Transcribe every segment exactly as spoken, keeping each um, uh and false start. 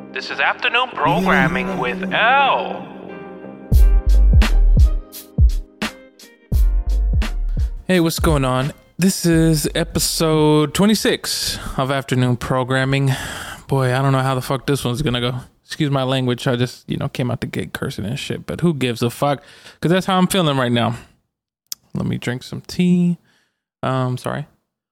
This is Afternoon Programming with L. Hey, what's going on? This is episode twenty-six of Afternoon Programming. Boy, I don't know how the fuck this one's gonna go. Excuse my language. I just, you know, came out the gate cursing and shit, but who gives a fuck? Because that's how I'm feeling right now. Let me drink some tea. Um, sorry.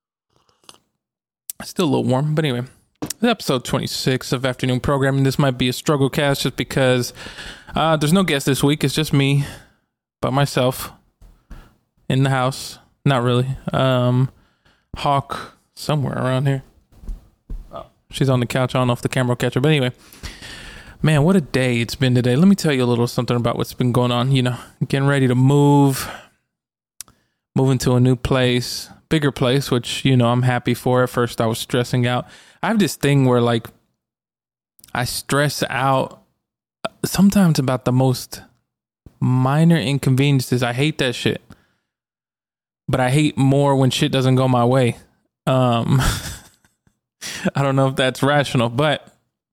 Still a little warm, but anyway. Episode twenty-six of Afternoon Programming. This might be a struggle cast just because uh, there's no guest this week. It's just me by myself in the house. Not really. Um, Hawk somewhere around here. Oh, she's on the couch. I don't know if the camera will catch her. But anyway, man, what a day it's been today. Let me tell you a little something about what's been going on. You know, getting ready to move, moving to a new place, bigger place, which, you know, I'm happy for. At first, I was stressing out. I have this thing where, like, I stress out sometimes about the most minor inconveniences. I hate that shit. But I hate more when shit doesn't go my way. Um, I don't know if that's rational, but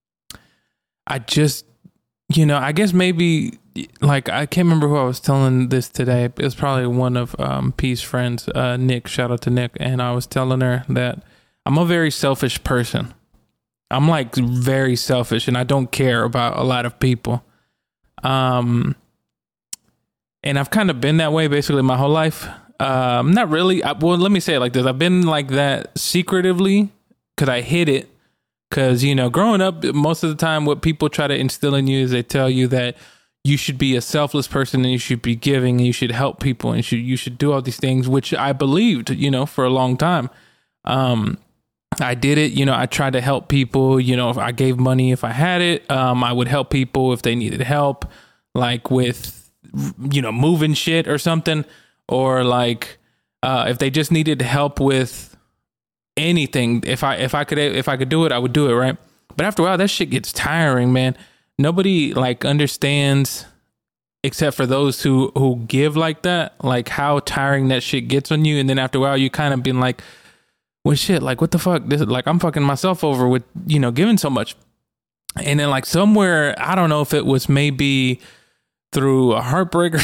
I just, you know, I guess maybe, like, I can't remember who I was telling this today. It was probably one of um, P's friends, uh, Nick. Shout out to Nick. And I was telling her that I'm a very selfish person. I'm like very selfish and I don't care about a lot of people. Um, and I've kind of been that way basically my whole life. Um, not really. I, well, let me say it like this. I've been like that secretively because I hid it. Because, you know, growing up, most of the time what people try to instill in you is they tell you that you should be a selfless person and you should be giving and you should help people and you should, you should do all these things, which I believed, you know, for a long time. Um, I did it, you know, I tried to help people, you know, if I gave money, if I had it, um, I would help people if they needed help, like with, you know, moving shit or something, or like, uh, if they just needed help with anything, if I, if I could, if I could do it, I would do it. Right. But after a while, that shit gets tiring, man. Nobody like understands except for those who, who give like that, like how tiring that shit gets on you. And then after a while, you kind of been like, well, shit, like, what the fuck? This is like, I'm fucking myself over with, you know, giving so much. And then, like, somewhere, I don't know if it was maybe through a heartbreak or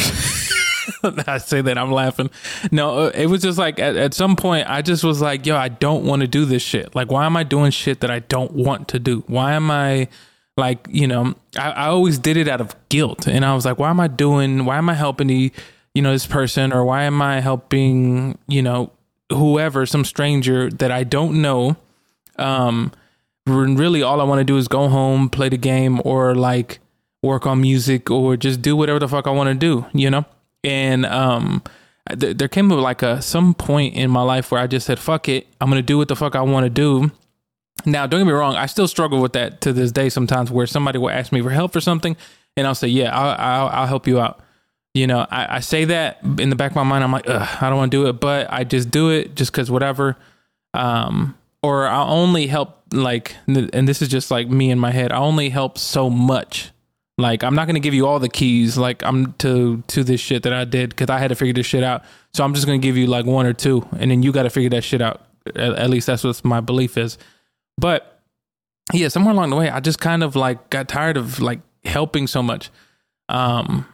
I say that, I'm laughing. No, it was just like, at, at some point, I just was like, yo, I don't want to do this shit. Like, why am I doing shit that I don't want to do? Why am I, like, you know, I, I always did it out of guilt. And I was like, why am I doing, why am I helping the, you know, this person? Or why am I helping, you know, whoever, some stranger that I don't know. Um, really all I want to do is go home, play the game, or like work on music, or just do whatever the fuck I want to do, you know? And um, th- there came like a, some point in my life where I just said, fuck it. I'm going to do what the fuck I want to do. Now, don't get me wrong. I still struggle with that to this day sometimes, where somebody will ask me for help for something and I'll say, yeah, I'll, I'll, I'll help you out. You know, I, I say that in the back of my mind. I'm like, ugh, I don't want to do it, but I just do it just because whatever. Um, or I'll only help, like, and this is just like me in my head. I only help so much. Like, I'm not going to give you all the keys, like, I'm to to this shit that I did because I had to figure this shit out. So I'm just going to give you like one or two, and then you got to figure that shit out. At, at least that's what my belief is. But yeah, somewhere along the way, I just kind of like got tired of like helping so much. Um,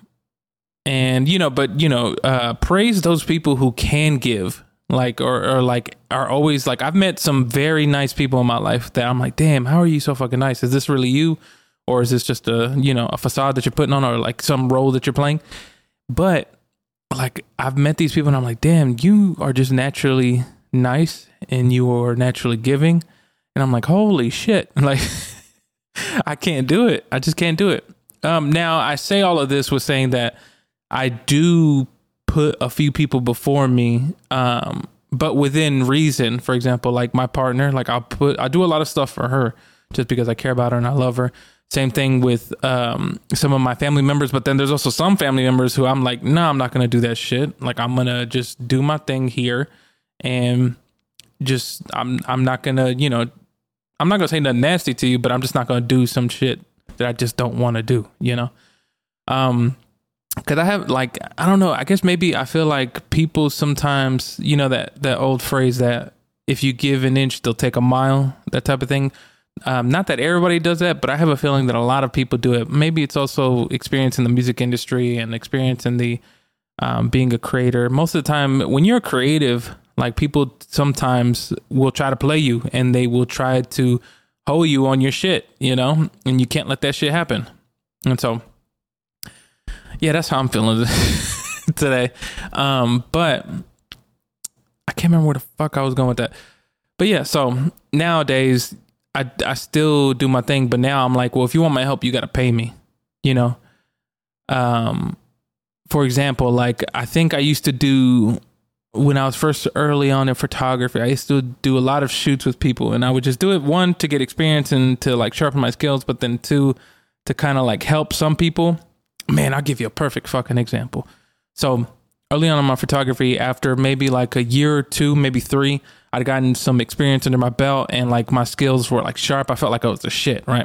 And, you know, but, you know, uh, praise those people who can give, like, or, or like are always like, I've met some very nice people in my life that I'm like, damn, how are you so fucking nice? Is this really you? Or is this just a, you know, a facade that you're putting on, or like some role that you're playing? But like, I've met these people and I'm like, damn, you are just naturally nice and you are naturally giving. And I'm like, holy shit. Like, I can't do it. I just can't do it. Um, now I say all of this with saying that I do put a few people before me, um, but within reason. For example, like my partner, like I'll put, I do a lot of stuff for her just because I care about her and I love her. Same thing with um, some of my family members, but then there's also some family members who I'm like, no, nah, I'm not going to do that shit. Like, I'm going to just do my thing here and just, I'm, I'm not going to, you know, I'm not going to say nothing nasty to you, but I'm just not going to do some shit that I just don't want to do, you know? Um, Cause I have like, I don't know, I guess maybe I feel like people sometimes, you know, that, that old phrase that if you give an inch, they'll take a mile, that type of thing. Um, not that everybody does that, but I have a feeling that a lot of people do it. Maybe it's also experience in the music industry and experience in the um, being a creator. Most of the time, when you're creative, like people sometimes will try to play you and they will try to hold you on your shit, you know, and you can't let that shit happen. And so, yeah, that's how I'm feeling today. Um, but I can't remember where the fuck I was going with that. But yeah, so nowadays I, I still do my thing, but now I'm like, well, if you want my help, you got to pay me, you know? Um, for example, like I think I used to do when I was first early on in photography, I used to do a lot of shoots with people, and I would just do it, one, to get experience and to like sharpen my skills, but then two, to kind of like help some people. Man, I'll give you a perfect fucking example. So early on in my photography, after maybe like a year or two, maybe three, I'd gotten some experience under my belt and like my skills were like sharp. I felt like I was the shit, right?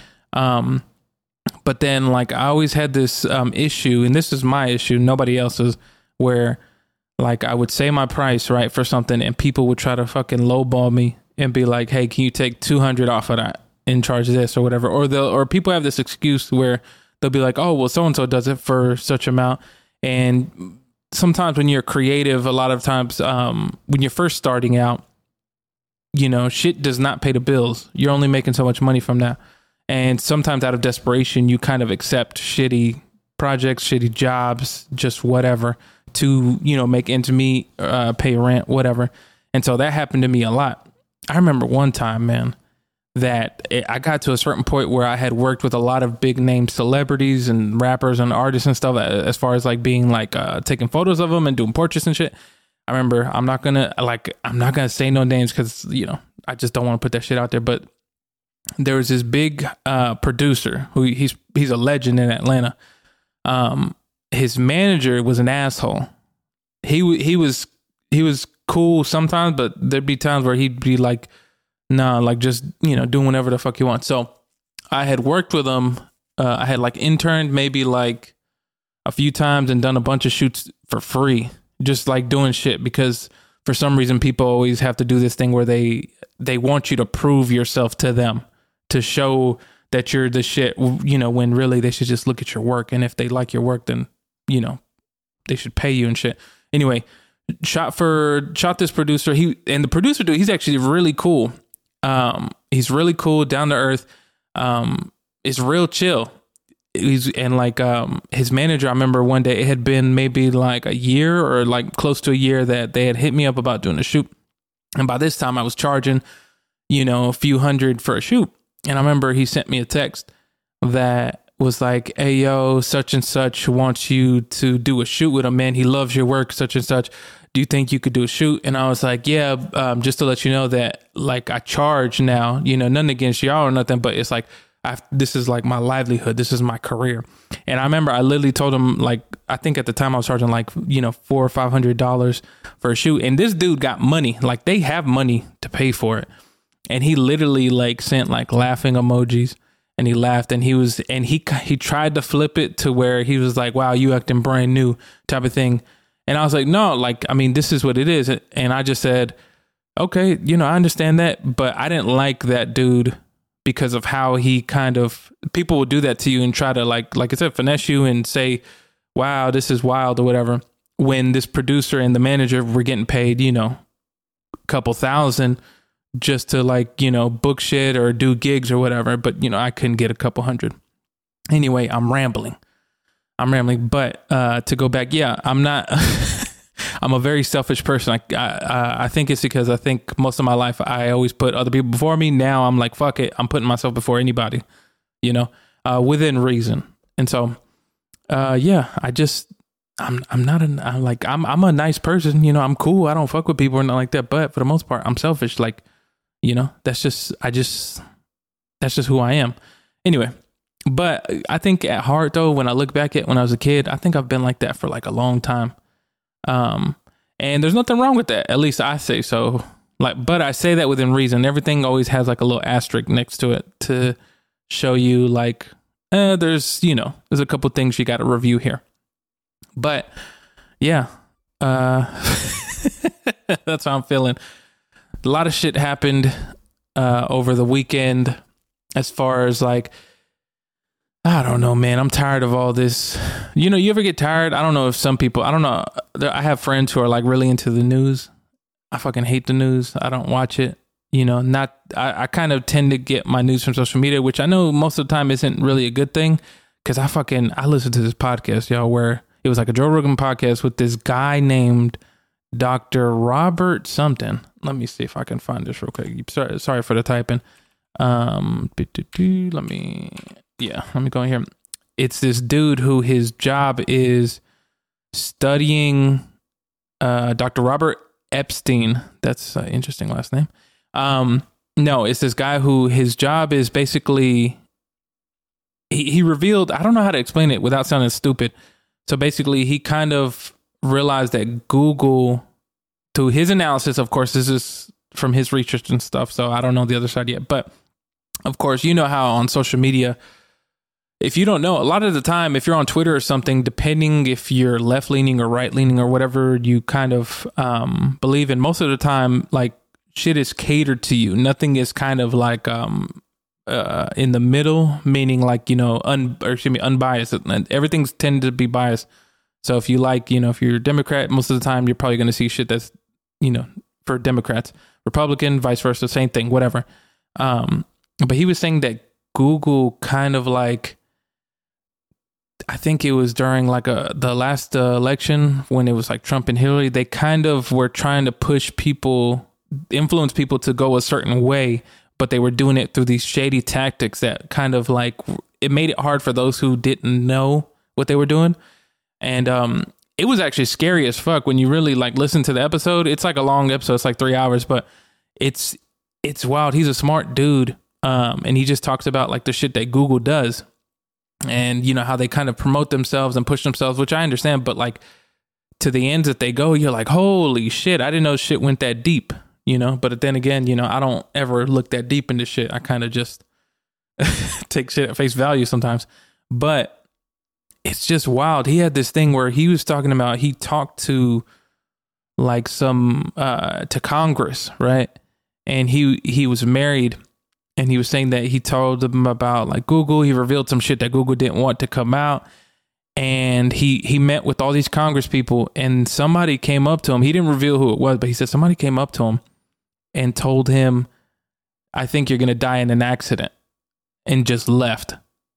Um, but then like I always had this um, issue, and this is my issue, nobody else's, where like I would say my price, right, for something, and people would try to fucking lowball me and be like, hey, can you take two hundred off of that and charge this or whatever? Or they'll, or people have this excuse where they'll be like, oh, well, so-and-so does it for such amount. And sometimes when you're creative, a lot of times um, when you're first starting out, you know, shit does not pay the bills. You're only making so much money from that. And sometimes out of desperation, you kind of accept shitty projects, shitty jobs, just whatever to, you know, make ends meet, uh, pay rent, whatever. And so that happened to me a lot. I remember one time, man, that it, I got to a certain point where I had worked with a lot of big name celebrities and rappers and artists and stuff, as far as like being like uh, taking photos of them and doing portraits and shit. I remember I'm not gonna like I'm not gonna say no names because, you know, I just don't want to put that shit out there. But there was this big uh, producer who he's he's a legend in Atlanta. Um, his manager was an asshole. He he was he was cool sometimes, but there'd be times where he'd be like, nah, like just, you know, doing whatever the fuck you want. So I had worked with him. Uh, I had like interned maybe like a few times and done a bunch of shoots for free, just like doing shit, because for some reason people always have to do this thing where they they want you to prove yourself to them, to show that you're the shit, you know, when really they should just look at your work. And if they like your work, then, you know, they should pay you and shit. Anyway, shot for shot this producer. He and the producer dude, he's actually really cool. Um, he's really cool, down to earth. Um, it's real chill. He's and like um his manager, I remember one day it had been maybe like a year or like close to a year that they had hit me up about doing a shoot. And by this time I was charging, you know, a few hundred for a shoot. And I remember he sent me a text that was like, hey, yo, such and such wants you to do a shoot with him, man. He loves your work, such and such. Do you think you could do a shoot? And I was like, yeah, um, just to let you know that like I charge now, you know, nothing against y'all or nothing, but it's like, I've, this is like my livelihood. This is my career. And I remember I literally told him, like, I think at the time I was charging like, you know, four or five hundred dollars for a shoot. And this dude got money, like they have money to pay for it. And he literally like sent like laughing emojis, and he laughed, and he was, and he, he tried to flip it to where he was like, wow, you acting brand new type of thing. And I was like, no, like, I mean, this is what it is. And I just said, okay, you know, I understand that, but I didn't like that dude because of how he kind of, people will do that to you and try to like, like I said, finesse you and say, wow, this is wild or whatever. When this producer and the manager were getting paid, you know, a couple thousand just to like, you know, book shit or do gigs or whatever. But, you know, I couldn't get a couple hundred. Anyway, I'm rambling. I'm rambling. But uh, to go back, yeah, I'm not, I'm a very selfish person. I, I I think it's because I think most of my life I always put other people before me. Now I'm like, fuck it. I'm putting myself before anybody, you know, uh, within reason. And so, uh, yeah, I just, I'm I'm not an, I'm like, I'm I'm a nice person. You know, I'm cool. I don't fuck with people or nothing like that. But for the most part, I'm selfish. Like, you know, that's just, I just, that's just who I am. Anyway, but I think at heart though, when I look back at when I was a kid, I think I've been like that for like a long time. Um, and there's nothing wrong with that. At least I say so. Like, but I say that within reason. Everything always has like a little asterisk next to it to show you like, eh, there's, you know, there's a couple things you got to review here. But yeah, uh, that's how I'm feeling. A lot of shit happened uh, over the weekend as far as like, I don't know, man. I'm tired of all this. You know, you ever get tired? I don't know if some people, I don't know. I have friends who are like really into the news. I fucking hate the news. I don't watch it. You know, not, I, I kind of tend to get my news from social media, which I know most of the time isn't really a good thing. Cause I fucking, I listened to this podcast, y'all, where it was like a Joe Rogan podcast with this guy named Doctor Robert something. Let me see if I can find this real quick. Sorry, sorry for the typing. Um, let me, yeah, let me go in here. It's this dude who his job is studying, uh, Doctor Robert Epstein. That's an interesting last name. Um, no, it's this guy who his job is basically, he, he revealed, I don't know how to explain it without sounding stupid. So basically he kind of realized that Google, through his analysis, of course, this is from his research and stuff. So I don't know the other side yet, but of course, you know how on social media, if you don't know, a lot of the time, if you're on Twitter or something, depending if you're left leaning or right leaning or whatever you kind of um, believe in, most of the time, like shit is catered to you. Nothing is kind of like um, uh, in the middle, meaning like, you know, un or excuse me, unbiased. Everything's tended to be biased. So if you like, you know, if you're a Democrat, most of the time you're probably going to see shit that's, you know, for Democrats. Republican, vice versa, same thing, whatever. Um, but he was saying that Google kind of like, I think it was during like a the last uh, election when it was like Trump and Hillary, they kind of were trying to push people, influence people to go a certain way, but they were doing it through these shady tactics that kind of like, it made it hard for those who didn't know what they were doing. And um, it was actually scary as fuck when you really like listen to the episode. It's like a long episode. It's like three hours, but it's, it's wild. He's a smart dude. Um, and he just talks about like the shit that Google does and, you know, how they kind of promote themselves and push themselves, which I understand. But like to the ends that they go, you're like, holy shit, I didn't know shit went that deep, you know. But then again, you know, I don't ever look that deep into shit. I kind of just take shit at face value sometimes. But it's just wild. He had this thing where he was talking about, he talked to like some, uh, to Congress, right? And he, he was married and he was saying that he told them about like Google. He revealed some shit that Google didn't want to come out. And he, he met with all these Congress people and somebody came up to him. He didn't reveal who it was, but he said somebody came up to him and told him, I think you're going to die in an accident, and just left.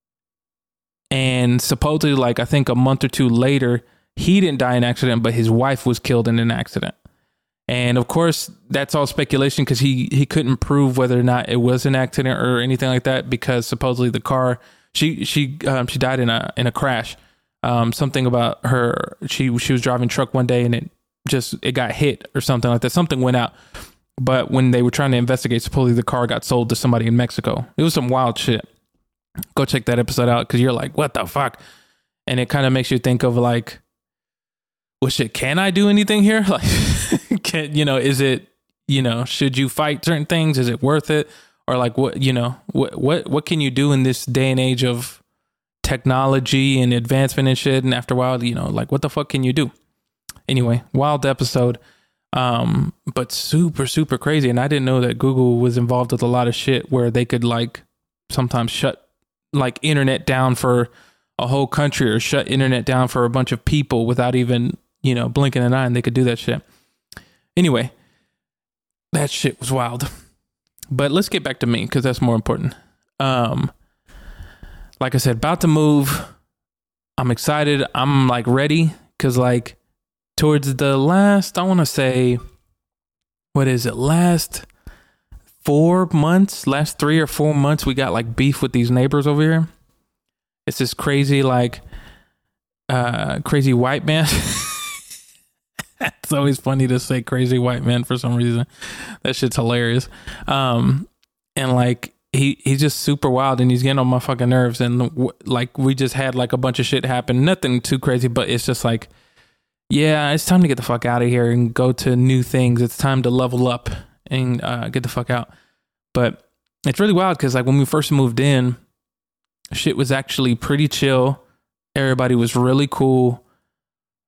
And supposedly, like, I think a month or two later, he didn't die in an accident, but his wife was killed in an accident. And of course, that's all speculation because he, he couldn't prove whether or not it was an accident or anything like that, because supposedly the car, she she um, she died in a in a crash. Um, something about her, she she was driving a truck one day and it just, it got hit or something like that. Something went out. But when they were trying to investigate, supposedly the car got sold to somebody in Mexico. It was some wild shit. Go check that episode out because you're like, what the fuck? And it kind of makes you think of like, well, shit, can I do anything here? Like, can, you know, is it, you know, should you fight certain things? Is it worth it? Or like, what, you know, what, what, what can you do in this day and age of technology and advancement and shit? And after a while, you know, like, what the fuck can you do? Anyway, wild episode. Um, but super, super crazy. And I didn't know that Google was involved with a lot of shit where they could like sometimes shut like internet down for a whole country or shut internet down for a bunch of people without even, you know, blinking an eye, and they could do that shit. Anyway, that shit was wild. But let's get back to me because that's more important. Um, like I said, about to move. I'm excited. I'm like ready because like towards the last, I want to say, what is it? Last four months, last three or four months, we got like beef with these neighbors over here. It's this crazy, like, uh, crazy white man. It's always funny to say crazy white man for some reason. That shit's hilarious. Um, and like, he, he's just super wild and he's getting on my fucking nerves. And w- like, we just had like a bunch of shit happen. Nothing too crazy, but it's just like, yeah, it's time to get the fuck out of here and go to new things. It's time to level up and uh, get the fuck out. But it's really wild because like when we first moved in, shit was actually pretty chill. Everybody was really cool.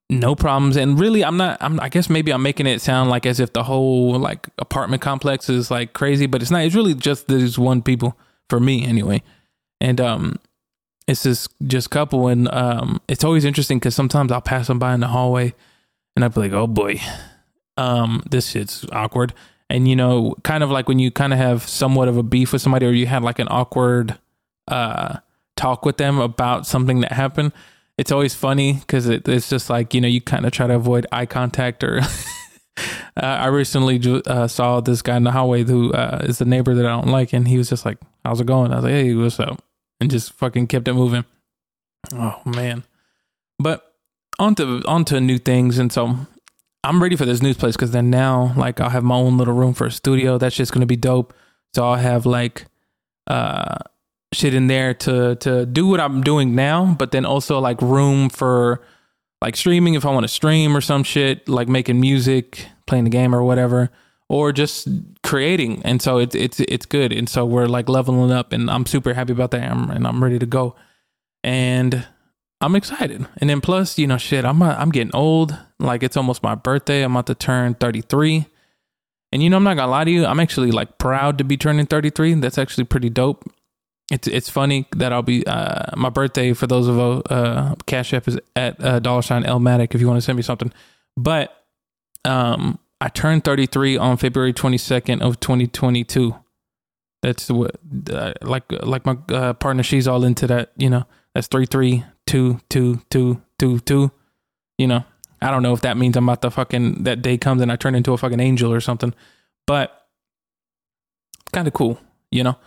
no problems. And really, I'm not, I'm, I guess maybe I'm making it sound like as if the whole like apartment complex is like crazy, but it's not. It's really just these one people for me anyway. And, um, it's this just couple. And, um, it's always interesting because sometimes I'll pass them by in the hallway and I'll be like, oh boy, um, this shit's awkward. And, you know, kind of like when you kind of have somewhat of a beef with somebody, or you had like an awkward, uh, talk with them about something that happened. It's always funny because it, it's just like, you know, you kind of try to avoid eye contact. Or uh, I recently uh, saw this guy in the hallway who uh, is the neighbor that I don't like. And he was just like, how's it going? I was like, hey, what's up? And just fucking kept it moving. Oh, man. But on to, on to new things. And so I'm ready for this news place because then now, like, I'll have my own little room for a studio. That's just going to be dope. So I'll have like, uh, shit in there to to do what I'm doing now, but then also like room for like streaming if I want to stream or some shit, like making music, playing the game or whatever, or just creating. And so it's it's it's good. And so we're like leveling up, and I'm super happy about that. I'm, and I'm ready to go, and I'm excited. And then plus, you know, shit, I'm I'm getting old. Like it's almost my birthday. I'm about to turn thirty-three. And you know, I'm not gonna lie to you, I'm actually like proud to be turning thirty-three. That's actually pretty dope. It's it's funny that I'll be uh, my birthday, for those of uh Cash App is at uh, dollar sign Elmatic if you want to send me something. But um, I turned thirty-three on February twenty-second of twenty twenty-two. That's what uh, like like my uh, partner, she's all into that. You know, that's three three two two two two two. You know, I don't know if that means I'm about to fucking that day comes and I turn into a fucking angel or something, but kind of cool. You know.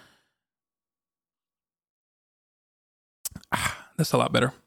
That's a lot better.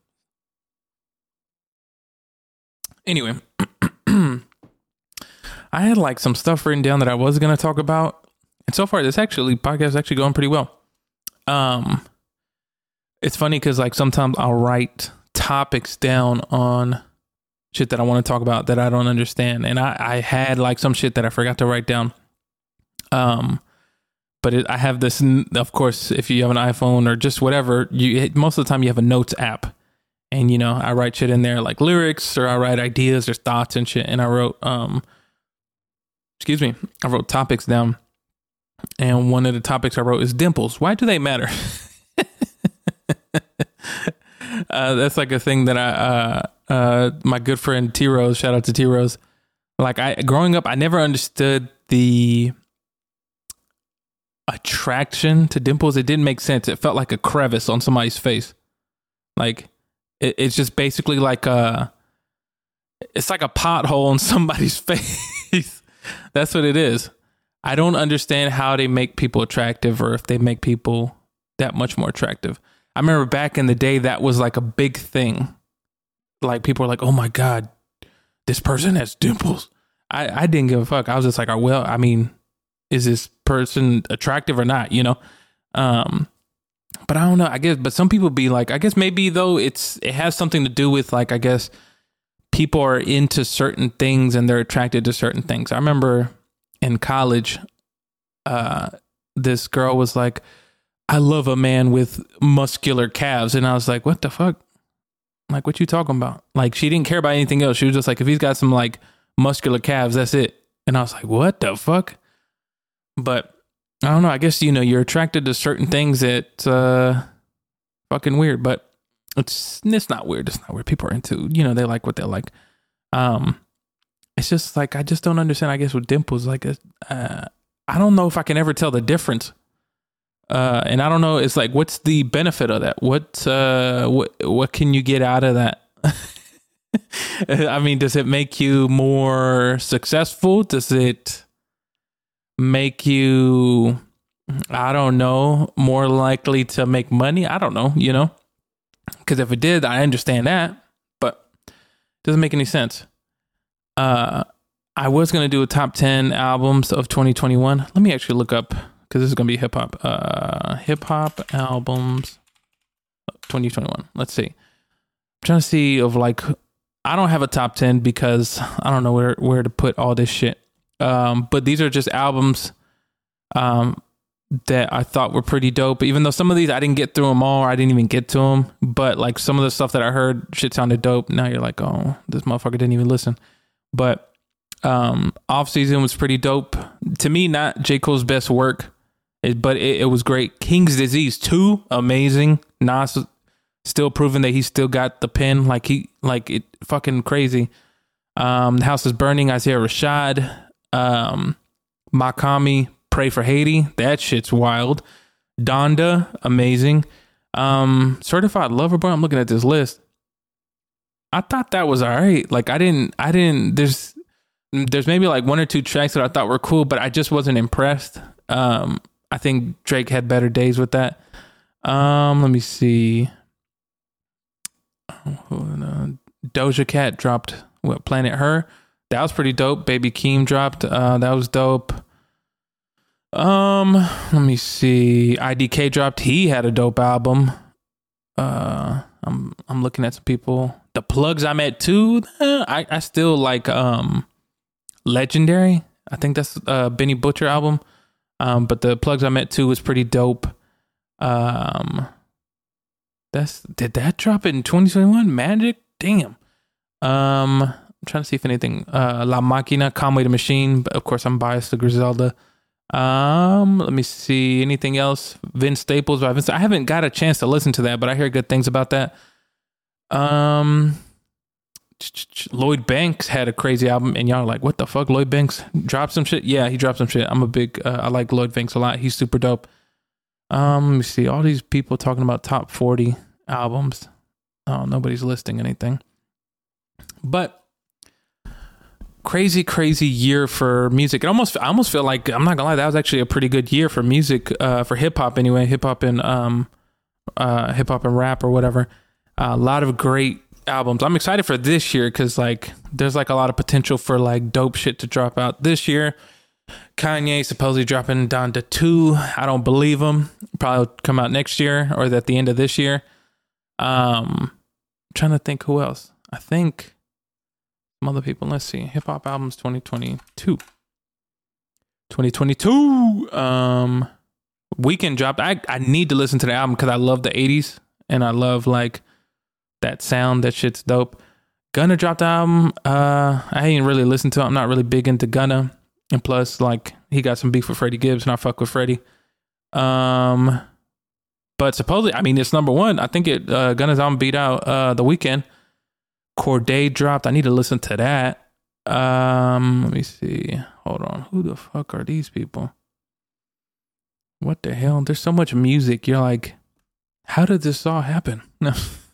Anyway, I had like some stuff written down that I was going to talk about. And so far, this actually podcast is actually going pretty well. Um, it's funny because like sometimes I'll write topics down on shit that I want to talk about that I don't understand. And I, I had like some shit that I forgot to write down. Um, But it, I have this, of course, if you have an iPhone or just whatever, you most of the time you have a notes app. And, you know, I write shit in there like lyrics, or I write ideas or thoughts and shit. And I wrote, um, excuse me, I wrote topics down. And one of the topics I wrote is dimples. Why do they matter? uh, that's like a thing that I, uh, uh, my good friend T Rose, shout out to T Rose. Like I, growing up, I never understood the attraction to dimples. It didn't make sense. It felt like a crevice on somebody's face. Like it, it's just basically like a, it's like a pothole in somebody's face. That's what it is. I don't understand how they make people attractive, or if they make people that much more attractive. I remember back in the day that was like a big thing. Like people were like, oh my God, this person has dimples. I, I didn't give a fuck. I was just like, oh, well, I mean, is this person attractive or not, you know? Um, but I don't know, I guess, but some people be like, I guess maybe though it's, it has something to do with like, I guess people are into certain things and they're attracted to certain things. I remember in college, uh, this girl was like, I love a man with muscular calves. And I was like, what the fuck? Like, what you talking about? Like, she didn't care about anything else. She was just like, if he's got some like muscular calves, that's it. And I was like, what the fuck? But I don't know. I guess, you know, you're attracted to certain things that uh, fucking weird, but it's it's not weird. It's not weird. People are into, you know, they like what they like. Um, it's just like, I just don't understand, I guess, with dimples. Like, uh, I don't know if I can ever tell the difference. Uh, and I don't know. It's like, what's the benefit of that? What, uh, what, what can you get out of that? I mean, does it make you more successful? Does it make you, I don't know, more likely to make money? I don't know, you know, because if it did, I understand that, but it doesn't make any sense. Uh, I was going to do a top ten albums of twenty twenty-one. Let me actually look up, because this is going to be hip hop, uh, hip hop albums twenty twenty-one. Let's see. I'm trying to see of like, I don't have a top ten because I don't know where, where to put all this shit. Um, but these are just albums um, that I thought were pretty dope. Even though some of these I didn't get through them all, or I didn't even get to them. But like some of the stuff that I heard, shit sounded dope. Now you're like, oh, this motherfucker didn't even listen. But um, Off Season was pretty dope. To me, not J. Cole's best work, it, but it, it was great. King's Disease two, amazing. Nas still proving that he still got the pen, like he like it fucking crazy. Um, The House is Burning, Isaiah Rashad, um, Makami, Pray for Haiti. That shit's wild. Donda, amazing. Um, Certified Lover Boy. I'm looking at this list. I thought that was all right. Like I didn't, I didn't. There's, there's maybe like one or two tracks that I thought were cool, but I just wasn't impressed. Um, I think Drake had better days with that. Um, let me see. Oh, Doja Cat dropped what Planet Her. That was pretty dope. Baby Keem dropped. Uh, that was dope. Um, let me see. I D K dropped. He had a dope album. Uh, I'm I'm looking at some people. The Plugs I Met too. Eh, I I still like um, Legendary. I think that's uh Benny Butcher album. Um, but the Plugs I Met too was pretty dope. Um, that's did that drop in twenty twenty-one? Magic, damn. Um, I'm trying to see if anything. Uh, La Machina, Conway the Machine. But of course, I'm biased to Griselda. Um, let me see. Anything else? Vince Staples. I haven't got a chance to listen to that, but I hear good things about that. Um, Lloyd Banks had a crazy album, and y'all are like, what the fuck? Lloyd Banks dropped some shit? Yeah, he dropped some shit. I'm a big, uh, I like Lloyd Banks a lot. He's super dope. Um, let me see. All these people talking about top forty albums. Oh, nobody's listing anything. But crazy, crazy year for music. It almost, I almost feel like, I'm not gonna lie, that was actually a pretty good year for music, uh, for hip hop anyway. Hip hop and um, uh, hip hop and rap or whatever. Uh, a lot of great albums. I'm excited for this year because like there's like a lot of potential for like dope shit to drop out this year. Kanye supposedly dropping Donda two. I don't believe him. Probably come out next year or at the end of this year. Um, I'm trying to think who else. I think some other people. Let's see. Hip hop albums twenty twenty-two. twenty twenty-two. Um, Weekend dropped. I I need to listen to the album because I love the eighties and I love like that sound. That shit's dope. Gunna dropped the album. Uh, I ain't really listened to it. I'm not really big into Gunna. And plus, like, he got some beef with Freddie Gibbs, and I fuck with Freddie. Um, but supposedly, I mean, it's number one. I think it uh, Gunna's album beat out uh, The Weeknd. Cordae dropped. I need to listen to that. Um, let me see. Hold on. Who the fuck are these people? What the hell? There's so much music. You're like, how did this all happen? No.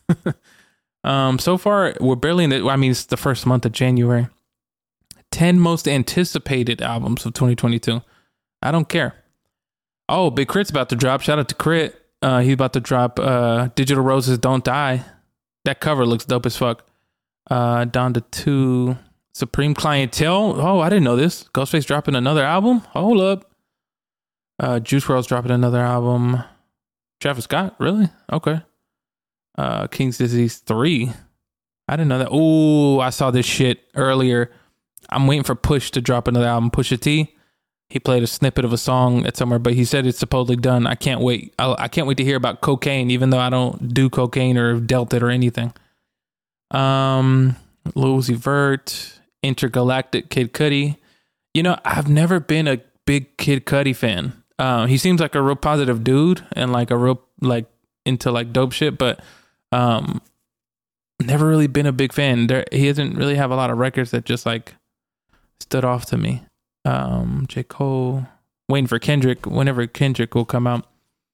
um, so far, we're barely in the, I mean, it's the first month of January. ten most anticipated albums of twenty twenty-two. I don't care. Oh, Big Crit's about to drop. Shout out to Crit. Uh, he's about to drop uh, Digital Roses Don't Die. That cover looks dope as fuck. Uh, Donda two. Supreme Clientele. Oh, I didn't know this. Ghostface dropping another album? Hold up. Uh, Juice world's dropping another album. Travis Scott? Really? Okay. Uh, King's Disease three. I didn't know that. Ooh, I saw this shit earlier. I'm waiting for Push to drop another album. Pusha T. He played a snippet of a song at somewhere, but he said it's supposedly done. I can't wait. I, I can't wait to hear about cocaine, even though I don't do cocaine or dealt it or anything. Um, Lil Uzi Vert, Intergalactic Kid Cudi. You know, I've never been a big Kid Cudi fan. Um, he seems like a real positive dude and like a real like into like dope shit, but um, never really been a big fan. There, he doesn't really have a lot of records that just like stood off to me. Um, J. Cole, waiting for Kendrick, whenever Kendrick will come out.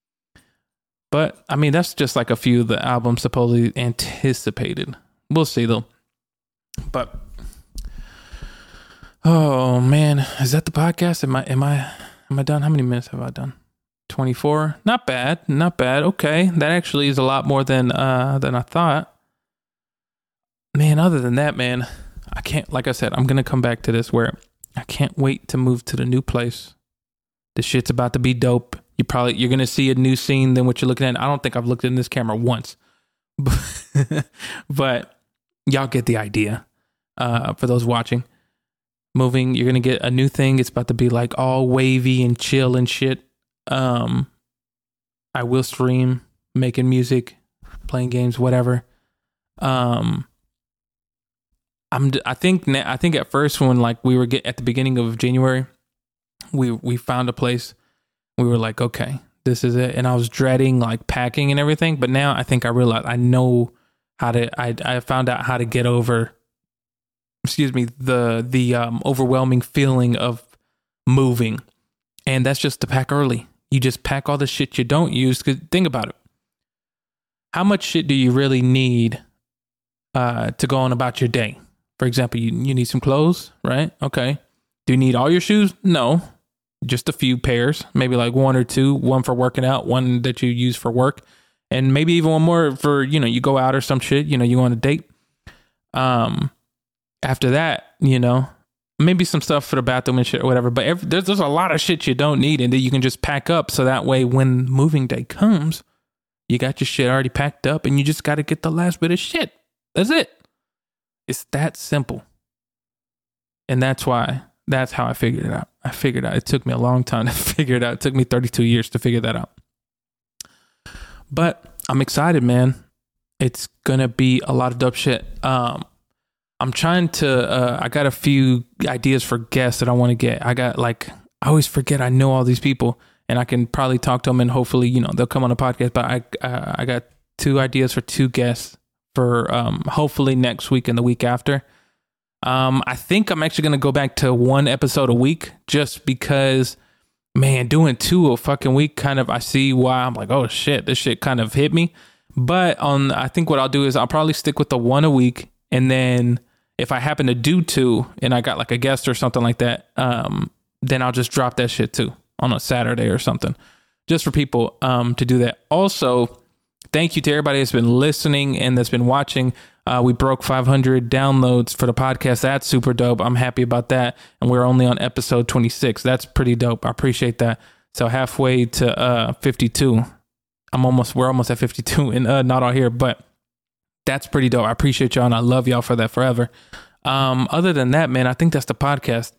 But I mean, that's just like a few of the albums supposedly anticipated. We'll see though. But oh man, is that the podcast? Am I am I am I done? How many minutes have I done? twenty-four. Not bad, not bad. Okay, that actually is a lot more than uh than I thought. Man, other than that, man, I can't, like I said, I'm going to come back to this where I can't wait to move to the new place. The shit's about to be dope. You probably, you're going to see a new scene than what you're looking at. I don't think I've looked in this camera once, but y'all get the idea. Uh, for those watching, moving, you're going to get a new thing. It's about to be like all wavy and chill and shit. Um, I will stream, making music, playing games, whatever. Um, I'm. I think. I think at first, when like we were get at the beginning of January, we we found a place. We were like, okay, this is it. And I was dreading like packing and everything. But now I think I realize I know how to. I I found out how to get over. Excuse me. The the um, overwhelming feeling of moving, and that's just to pack early. You just pack all the shit you don't use. Cause think about it. How much shit do you really need uh, to go on about your day? For example, you, you need some clothes, right? Okay. Do you need all your shoes? No. Just a few pairs, maybe like one or two, one for working out, one that you use for work, and maybe even one more for, you know, you go out or some shit, you know, you go on a date. Um, after that, you know, maybe some stuff for the bathroom and shit or whatever, but every, there's, there's a lot of shit you don't need and that you can just pack up. So that way, when moving day comes, you got your shit already packed up and you just got to get the last bit of shit. That's it. It's that simple. And that's why, that's how I figured it out. I figured out. It took me a long time to figure it out. It took me thirty-two years to figure that out. But I'm excited, man. It's going to be a lot of dope shit. Um, I'm trying to, uh, I got a few ideas for guests that I want to get. I got like, I always forget I know all these people and I can probably talk to them and hopefully, you know, they'll come on the podcast. But I, uh, I got two ideas for two guests for um, hopefully next week and the week after. Um, I think I'm actually going to go back to one episode a week just because, man, doing two a fucking week kind of, I see why I'm like, oh shit, this shit kind of hit me. But on, I think what I'll do is I'll probably stick with the one a week. And then if I happen to do two and I got like a guest or something like that, um, then I'll just drop that shit too on a Saturday or something just for people um, to do that. Also, thank you to everybody that's been listening and that's been watching. Uh, we broke five hundred downloads for the podcast. That's super dope. I'm happy about that. And we're only on episode twenty-six. That's pretty dope. I appreciate that. So halfway to uh, fifty-two. I'm almost, we're almost at fifty-two and uh, not all here, but that's pretty dope. I appreciate y'all and I love y'all for that forever. Um, other than that, man, I think that's the podcast.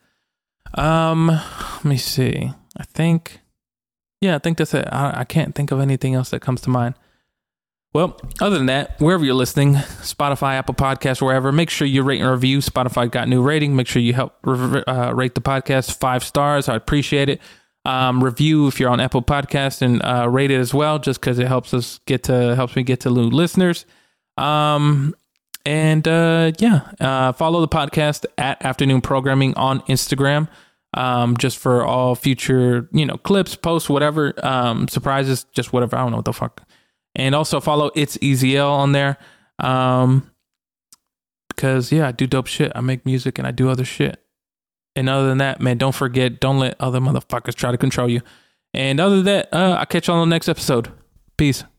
Um, let me see. I think, yeah, I think that's it. I, I can't think of anything else that comes to mind. Well, other than that, wherever you're listening, Spotify, Apple Podcasts, wherever, make sure you rate and review. Spotify got new rating. Make sure you help uh, rate the podcast five stars. I appreciate it. Um, review if you're on Apple Podcasts and uh, rate it as well, just because it helps us get to helps me get to new listeners. Um, and uh, yeah, uh, follow the podcast at Afternoon Programming on Instagram. Um, just for all future, you know, clips, posts, whatever, um, surprises, just whatever. I don't know what the fuck. And also follow It's Easy L on there. Um, because yeah, I do dope shit. I make music and I do other shit. And other than that, man, don't forget, don't let other motherfuckers try to control you. And other than that, uh, I'll catch you on the next episode. Peace.